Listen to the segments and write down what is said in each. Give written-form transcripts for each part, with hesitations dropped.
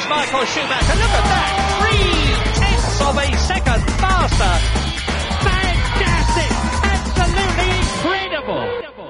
Michael Schumacher. Look at that. 0.3 of a second faster. Fantastic. Absolutely incredible.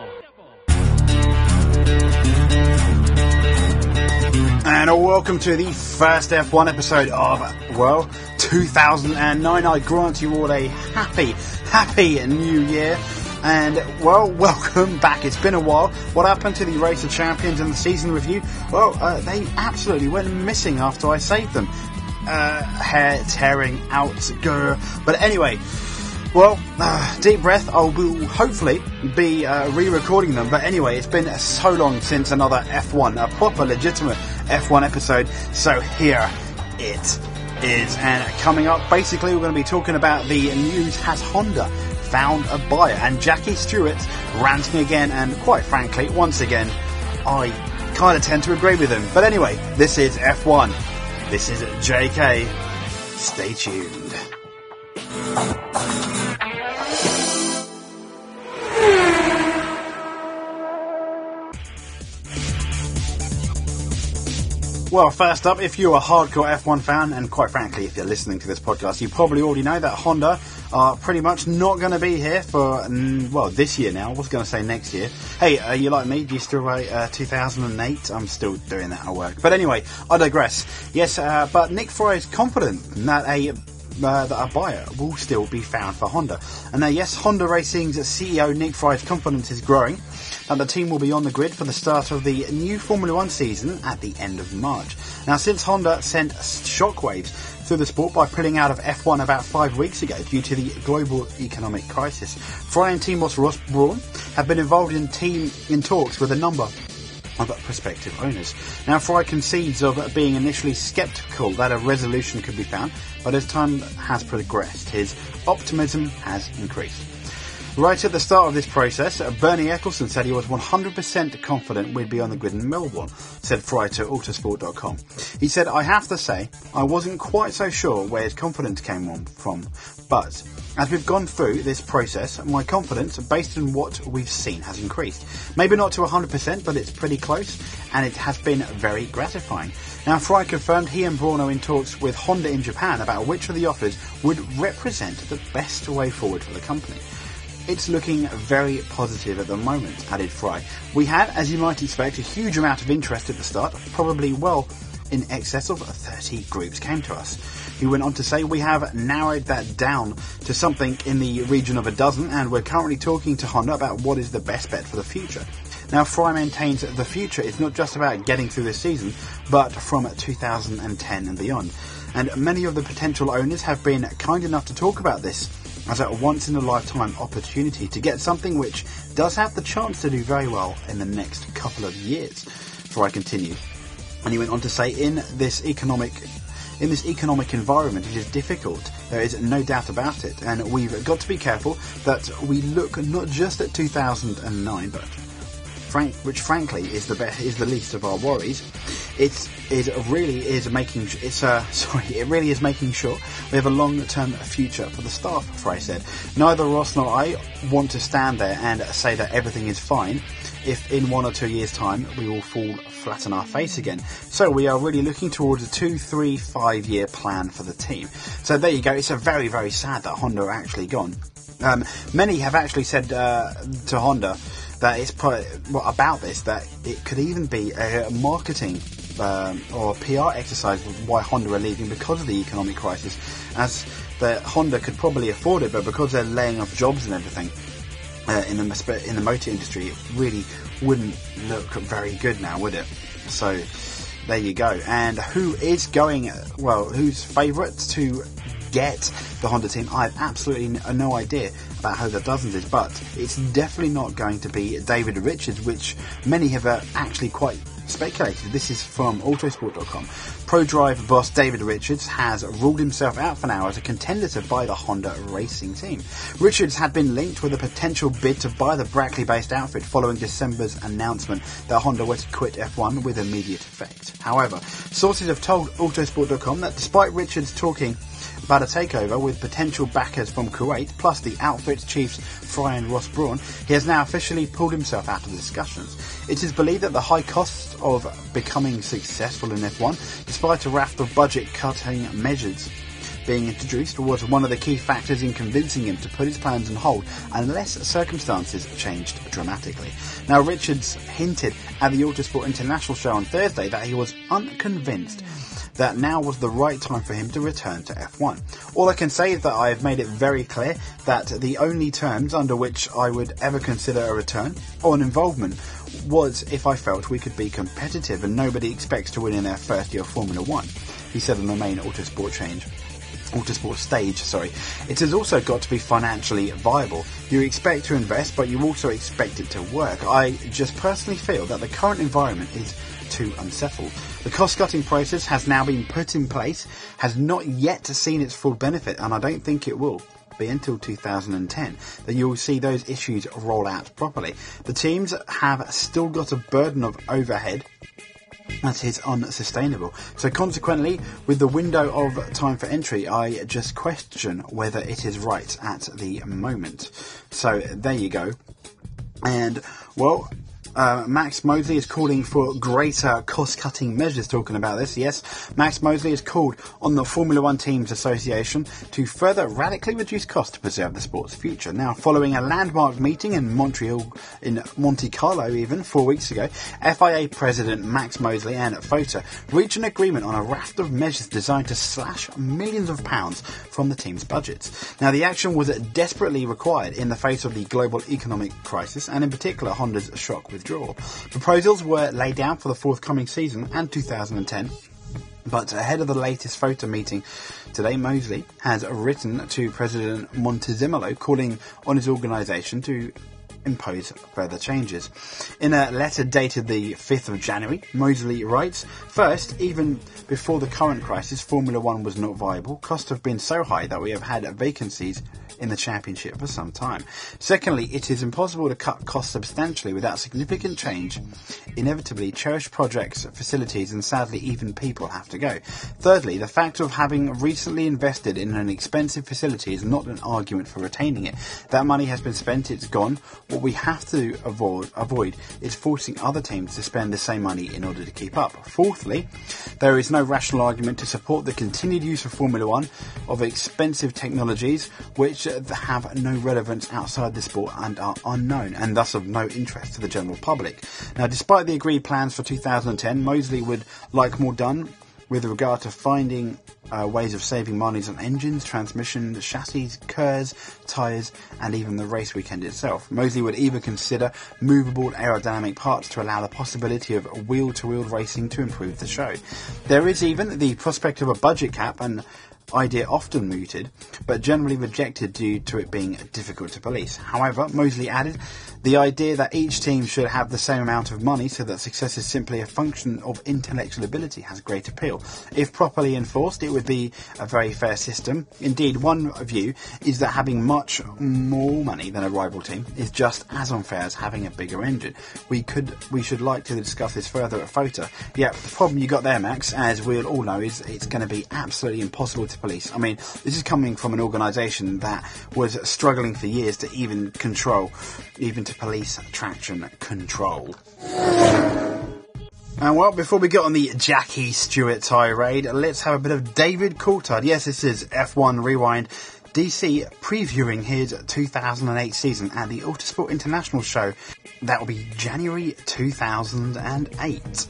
And welcome to the first F1 episode of, 2009. I grant you all a happy new year. And, welcome back. It's been a while. What happened to the Race of Champions and the season review? They absolutely went missing after I saved them. Hair tearing out. Grr. But anyway, deep breath. I will hopefully be re-recording them. But anyway, it's been so long since another F1, a proper legitimate F1 episode. So here it is. And coming up, basically, we're going to be talking about the news has Honda found a buyer, and Jackie Stewart ranting again, and quite frankly, once again, I kind of tend to agree with him. But anyway, this is F1. This is JK. Stay tuned. Well, first up, if you're a hardcore F1 fan, and quite frankly, if you're listening to this podcast, you probably already know that Honda are pretty much not going to be here for, this year now. I was going to say next year. Hey, are you like me? Do you still write 2008? I'm still doing that at work. But anyway, I digress. Yes, but Nick Fry is confident that a buyer will still be found for Honda. And yes, Honda Racing's CEO Nick Fry's confidence is growing, and the team will be on the grid for the start of the new Formula One season at the end of March. Now, since Honda sent shockwaves through the sport by pulling out of F1 about 5 weeks ago due to the global economic crisis, Fry and team boss Ross Brawn have been involved in talks with a number of prospective owners. Now, Fry concedes of being initially sceptical that a resolution could be found, but as time has progressed, his optimism has increased. Right at the start of this process, Bernie Eccleston said he was 100% confident we'd be on the grid in Melbourne, said Fry to Autosport.com. He said, "I have to say, I wasn't quite so sure where his confidence came from, but as we've gone through this process, my confidence, based on what we've seen, has increased. Maybe not to 100%, but it's pretty close, and it has been very gratifying." Now, Fry confirmed he and Braun are in talks with Honda in Japan about which of the offers would represent the best way forward for the company. "It's looking very positive at the moment," added Fry. "We had, as you might expect, a huge amount of interest at the start, probably in excess of 30 groups came to us." He went on to say, "We have narrowed that down to something in the region of a dozen, and we're currently talking to Honda about what is the best bet for the future." Now, Fry maintains that the future is not just about getting through this season, but from 2010 and beyond. And many of the potential owners have been kind enough to talk about this as a once-in-a-lifetime opportunity to get something which does have the chance to do very well in the next couple of years. Fry continued, and he went on to say, in this economic environment, it is difficult. There is no doubt about it, and we've got to be careful that we look not just at 2009, but which frankly is the least of our worries. It really is making sure we have a long-term future for the staff, Fry said. "Neither Ross nor I want to stand there and say that everything is fine if in 1 or 2 years' time we will fall flat on our face again. So we are really looking towards a 2, 3, 5 year plan for the team." So there you go. It's a very, very sad that Honda are actually gone. Many have actually said to Honda that it's about this, that it could even be a marketing or PR exercise why Honda are leaving because of the economic crisis, as the Honda could probably afford it, but because they're laying off jobs and everything in the motor industry, it really wouldn't look very good now, would it? So there you go. And who's favourites to get the Honda team? I have absolutely no idea about how the dozens is, but it's definitely not going to be David Richards, which many have actually quite speculated. This is from Autosport.com. ProDrive boss David Richards has ruled himself out for now as a contender to buy the Honda racing team. Richards had been linked with a potential bid to buy the Brackley-based outfit following December's announcement that Honda were to quit F1 with immediate effect. However, sources have told Autosport.com that despite Richards talking about a takeover with potential backers from Kuwait, plus the outfit chiefs Fry and Ross Brawn, he has now officially pulled himself out of the discussions. It is believed that the high costs of becoming successful in F1, despite a raft of budget-cutting measures being introduced, was one of the key factors in convincing him to put his plans on hold unless circumstances changed dramatically. Now, Richards hinted at the Autosport International show on Thursday that he was unconvinced that now was the right time for him to return to F1. All I can say is that I have made it very clear that the only terms under which I would ever consider a return or an involvement was if I felt we could be competitive, and nobody expects to win in their first year of Formula One, he said on the main Autosport stage. It has also got to be financially viable. You expect to invest, but you also expect it to work. I just personally feel that the current environment is too unsettled. The cost-cutting process has now been put in place, has not yet seen its full benefit, and I don't think it will be until 2010 that you will see those issues roll out properly. The teams have still got a burden of overhead that is unsustainable. So consequently, with the window of time for entry, I just question whether it is right at the moment. So there you go. And, well, Max Mosley is calling for greater cost-cutting measures. Talking about this, yes, Max Mosley has called on the Formula One Teams Association to further radically reduce costs to preserve the sport's future. Now, following a landmark meeting in Monte Carlo even 4 weeks ago, FIA President Max Mosley and FOTA reached an agreement on a raft of measures designed to slash millions of pounds from the team's budgets. Now, the action was desperately required in the face of the global economic crisis, and in particular Honda's shock withdrawal. Proposals were laid down for the forthcoming season and 2010, but ahead of the latest FOTA meeting today, Mosley has written to President Montezemolo calling on his organisation to impose further changes. In a letter dated the 5th of January, Mosley writes, "First, even before the current crisis, Formula One was not viable. Costs have been so high that we have had vacancies in the championship for some time. Secondly, it is impossible to cut costs substantially without significant change. Inevitably, cherished projects, facilities, and sadly even people have to go. Thirdly, the fact of having recently invested in an expensive facility is not an argument for retaining it. That money has been spent, it's gone. What we have to avoid is forcing other teams to spend the same money in order to keep up. Fourthly, there is no rational argument to support the continued use of Formula One of expensive technologies which have no relevance outside the sport and are unknown and thus of no interest to the general public." Now, despite the agreed plans for 2010, Mosley would like more done with regard to finding ways of saving money on engines, transmissions, chassis, KERS, tyres, and even the race weekend itself. Mosley would even consider movable aerodynamic parts to allow the possibility of wheel-to-wheel racing to improve the show. There is even the prospect of a budget cap, an idea often mooted, but generally rejected due to it being difficult to police. However, Mosley added, the idea that each team should have the same amount of money so that success is simply a function of intellectual ability has great appeal. If properly enforced, it would be a very fair system. Indeed, one view is that having much more money than a rival team is just as unfair as having a bigger engine. We should like to discuss this further at FOTA. Yeah, the problem you got there, Max, as we all know, is it's going to be absolutely impossible to police. I mean, this is coming from an organisation that was struggling for years to even police traction control. And well, before we get on the Jackie Stewart tirade, let's have a bit of David Coulthard. Yes, this is F1 Rewind. DC previewing his 2008 season at the Autosport International show. That will be January 2008.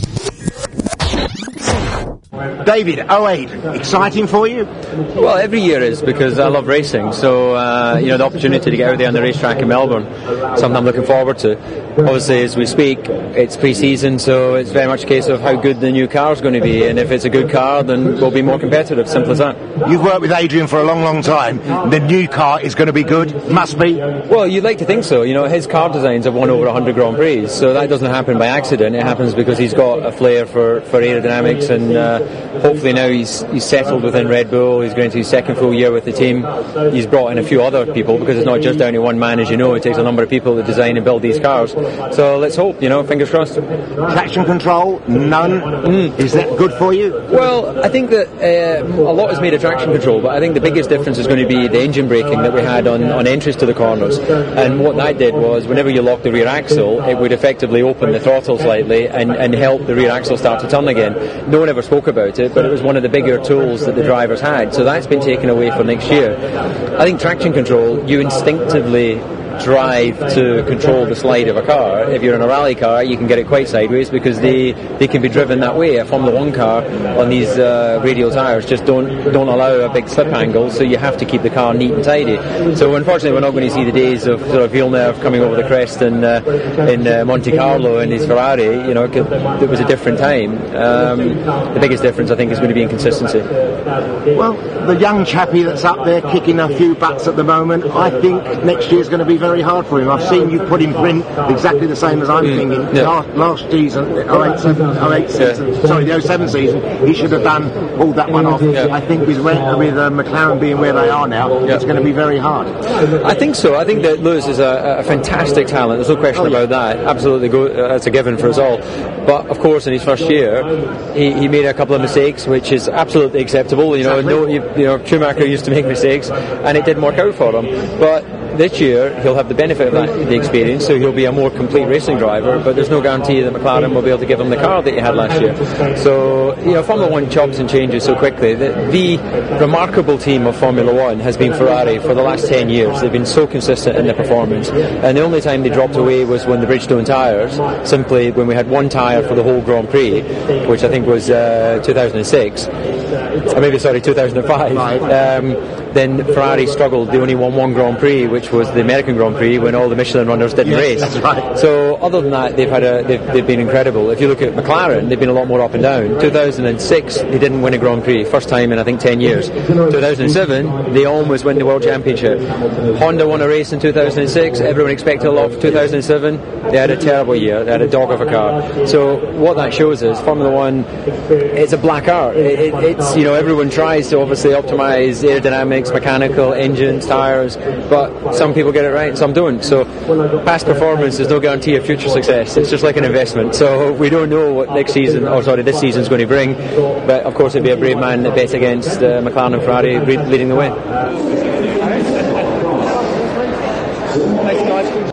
David, 08, exciting for you? Well, every year is, because I love racing, so the opportunity to get out there on the racetrack in Melbourne, something I'm looking forward to. Obviously, as we speak, it's pre-season, so it's very much a case of how good the new car is going to be, and if it's a good car, then we'll be more competitive, simple as that. You've worked with Adrian for a long, long time. The new car is going to be good, must be. Well, you'd like to think so. His car designs have won over 100 Grand Prix, so that doesn't happen by accident. It happens because he's got a flair for aerodynamics and hopefully now he's settled within Red Bull. He's going into his second full year with the team. He's brought in a few other people, because it's not just down to one man, as you know. It takes a number of people to design and build these cars. So let's hope, fingers crossed. Traction control, none. Is that good for you? Well, I think that a lot is made of traction control, but I think the biggest difference is going to be the engine braking that we had on entries to the corners. And what that did was, whenever you locked the rear axle, it would effectively open the throttle slightly and help the rear axle start to turn again. No one ever spoke about it, but it was one of the bigger tools that the drivers had. So that's been taken away for next year. I think traction control, you instinctively drive to control the slide of a car. If you're in a rally car, you can get it quite sideways, because they can be driven that way. A Formula 1 car on these radial tyres just don't allow a big slip angle, so you have to keep the car neat and tidy. So unfortunately, we're not going to see the days of sort of Villeneuve coming over the crest in Monte Carlo in his Ferrari. It was a different time. The biggest difference, I think, is going to be in consistency. Well, the young chappie that's up there kicking a few butts at the moment, I think next year's going to be very hard for him. I've seen you put in print exactly the same as I'm thinking. Last season, the 07 season, he should have pulled that one off. I think with McLaren being where they are now, it's going to be very hard. I think so. I think that Lewis is a fantastic talent. There's no question about that. Absolutely, that's a given for us all. But of course, in his first year, he made a couple of mistakes, which is absolutely acceptable. Schumacher used to make mistakes, and it didn't work out for him. But this year, he'll have the benefit of the experience, so he'll be a more complete racing driver, but there's no guarantee that McLaren will be able to give him the car that he had last year. So, Formula 1 chops and changes so quickly. The remarkable team of Formula 1 has been Ferrari for the last 10 years. They've been so consistent in their performance, and the only time they dropped away was when the Bridgestone tyres, simply when we had one tyre for the whole Grand Prix, which I think was 2006, or maybe 2005. Then Ferrari struggled. They only won one Grand Prix, which was the American Grand Prix, when all the Michelin runners didn't race. That's right. So other than that, they've been incredible. If you look at McLaren, they've been a lot more up and down. 2006, they didn't win a Grand Prix, first time in I think 10 years. 2007, they almost win the World Championship. Honda won a race in 2006. Everyone expected a lot for 2007. They had a terrible year. They had a dog of a car. So what that shows is Formula 1, it's a black art. It's everyone tries to obviously optimise aerodynamics, mechanical, engines, tyres, but some people get it right and some don't. So past performance is no guarantee of future success. It's just like an investment. So we don't know what this season is going to bring, but of course it'd be a brave man that bets against McLaren and Ferrari leading the way. Thanks, guys.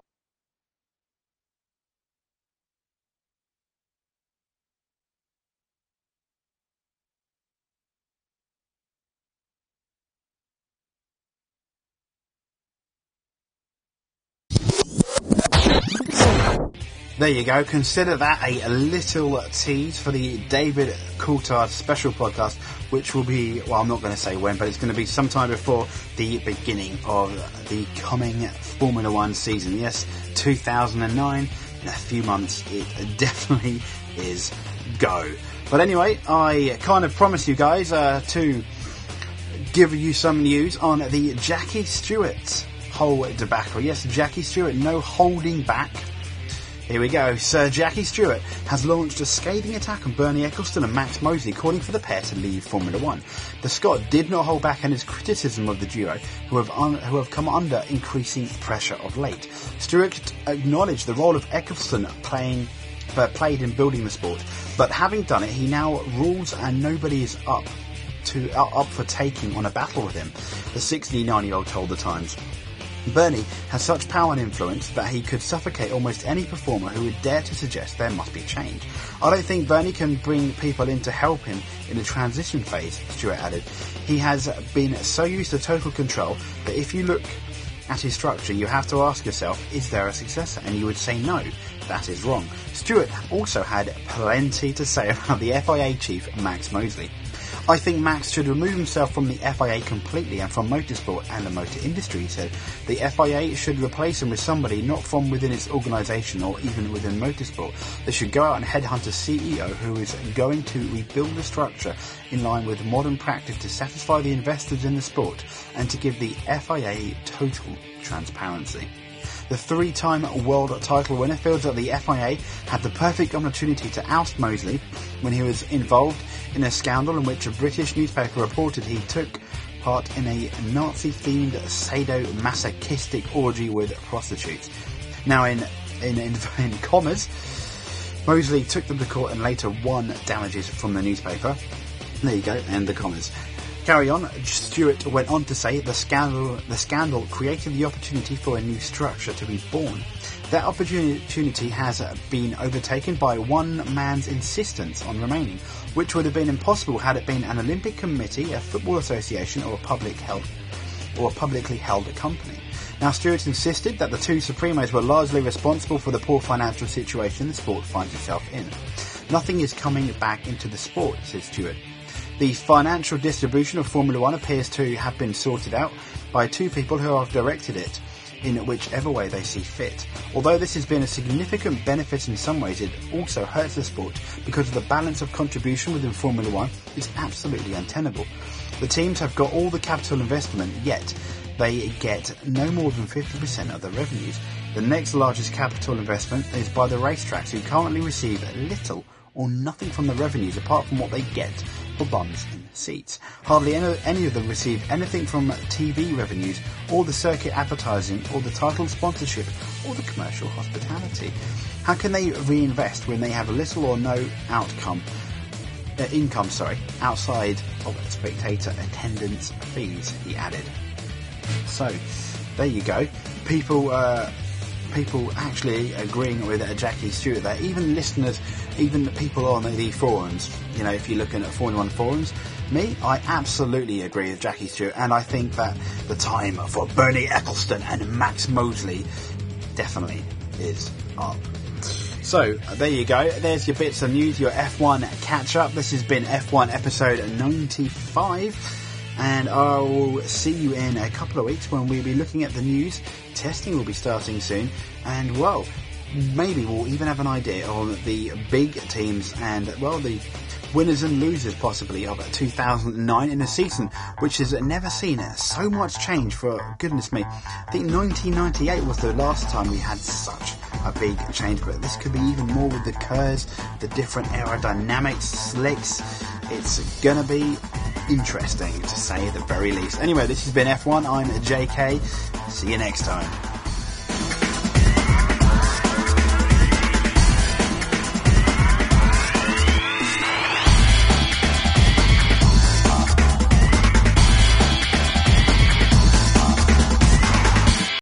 There you go. Consider that a little tease for the David Coulthard special podcast, which will be, well, I'm not going to say when, but it's going to be sometime before the beginning of the coming Formula 1 season. Yes, 2009. In a few months, it definitely is go. But anyway, I kind of promised you guys to give you some news on the Jackie Stewart whole debacle. Yes, Jackie Stewart, no holding back. Here we go. Sir Jackie Stewart has launched a scathing attack on Bernie Ecclestone and Max Mosley, calling for the pair to leave Formula 1. The Scot did not hold back in his criticism of the duo, who have come under increasing pressure of late. Stewart acknowledged the role of Ecclestone played in building the sport, but having done it, he now rules and nobody is up for taking on a battle with him, the 69-year-old told The Times. Bernie has such power and influence that he could suffocate almost any performer who would dare to suggest there must be change. I don't think Bernie can bring people in to help him in the transition phase, Stewart added. He has been so used to total control that if you look at his structure, you have to ask yourself, is there a successor? And you would say no, that is wrong. Stewart also had plenty to say about the FIA chief, Max Mosley. I think Max should remove himself from the FIA completely and from motorsport and the motor industry, he said. The FIA should replace him with somebody not from within its organisation or even within motorsport. They should go out and headhunt a CEO who is going to rebuild the structure in line with modern practice to satisfy the investors in the sport and to give the FIA total transparency. The 3-time world title winner feels that the FIA had the perfect opportunity to oust Mosley when he was involved in a scandal in which a British newspaper reported he took part in a Nazi-themed sadomasochistic orgy with prostitutes. Now, in commas, Mosley took them to court and later won damages from the newspaper. There you go, end the commas. Carry on. Stewart went on to say the scandal created the opportunity for a new structure to be born. That opportunity has been overtaken by one man's insistence on remaining, which would have been impossible had it been an Olympic committee, a football association, or a publicly held company. Now, Stewart insisted that the two Supremos were largely responsible for the poor financial situation the sport finds itself in. Nothing is coming back into the sport, said Stewart. The financial distribution of Formula One appears to have been sorted out by two people who have directed it in whichever way they see fit. Although this has been a significant benefit in some ways, it also hurts the sport because of the balance of contribution within Formula One is absolutely untenable. The teams have got all the capital investment, yet they get no more than 50% of the revenues. The next largest capital investment is by the racetracks, who currently receive little or nothing from the revenues apart from what they get for bums and seats. Hardly any of them receive anything from TV revenues, or the circuit advertising, or the title sponsorship, or the commercial hospitality. How can they reinvest when they have little or no income outside of spectator attendance fees, he added. So, there you go. People actually agreeing with Jackie Stewart there. Even listeners, even people on the forums, you know, if you're looking at Formula 1 forums, I absolutely agree with Jackie Stewart, and I think that the time for Bernie Ecclestone and Max Mosley definitely is up. So, there you go. There's your bits of news, your F1 catch-up. This has been F1 episode 95. And I will see you in a couple of weeks when we'll be looking at the news. Testing will be starting soon. And, well, maybe we'll even have an idea on the big teams and, well, the winners and losers possibly of 2009 in a season which has never seen so much change for goodness me. I think 1998 was the last time we had such a big change, but this could be even more with the curves, the different aerodynamics, slicks. It's gonna be interesting to say the very least. Anyway, this has been F1. I'm JK. See you next time.